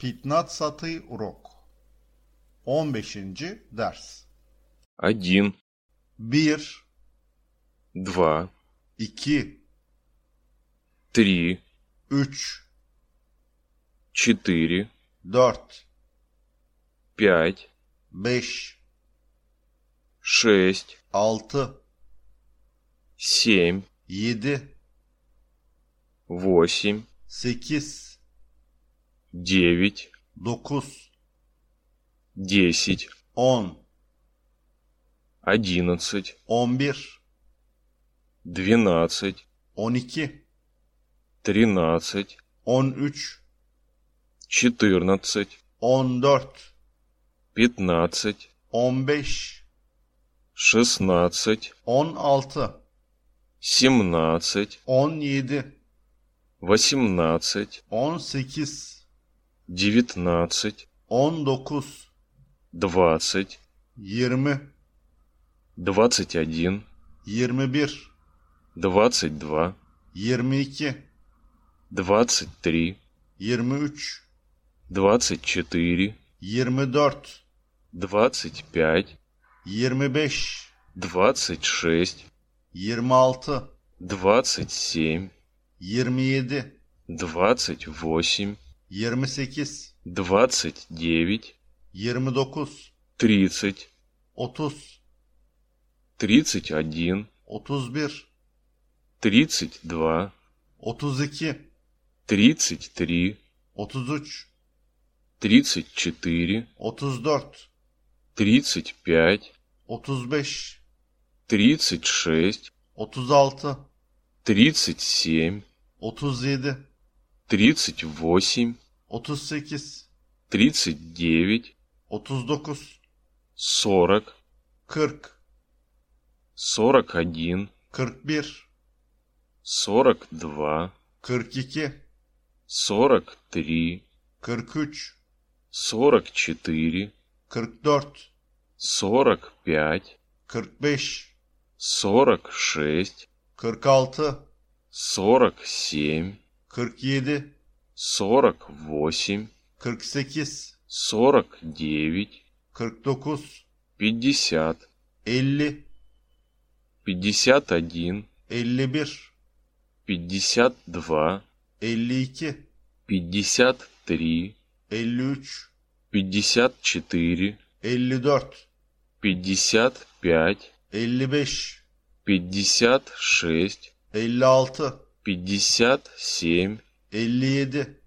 15-й урок. 15. ders. 1, 1, 2, 2, 3, 3, 4, 4, 5, 5, 6, 6, 7, 7, 8, 8, 9, 9, 10, 10, 11, 11, 12, 12, 13, 13, 14, 14, 15, 15, 16, 16, 17, 17, 18, 18, 19, 19, 20, 20, 21, 21, 22, 22, 23, 23, 24, 24, 25, 25, 26, 26, 27, 27, 28, 28, 29, 29, 30, 30, 31, 31, 32, 32, 33, 33, 34, 34, 35, 35, 36, 36, 37, 37, 38, 38, 39, 39, 40, 40, 41, 41, 42, 42, 43, 43, 44, 44, 45, 45, 46, 46, 47, 47, 48, 48, 49, 49, 50, 50, 51, 51, 52, 52, 53, 53, 54, 54, 55, 55, 56, 56, 57, 57,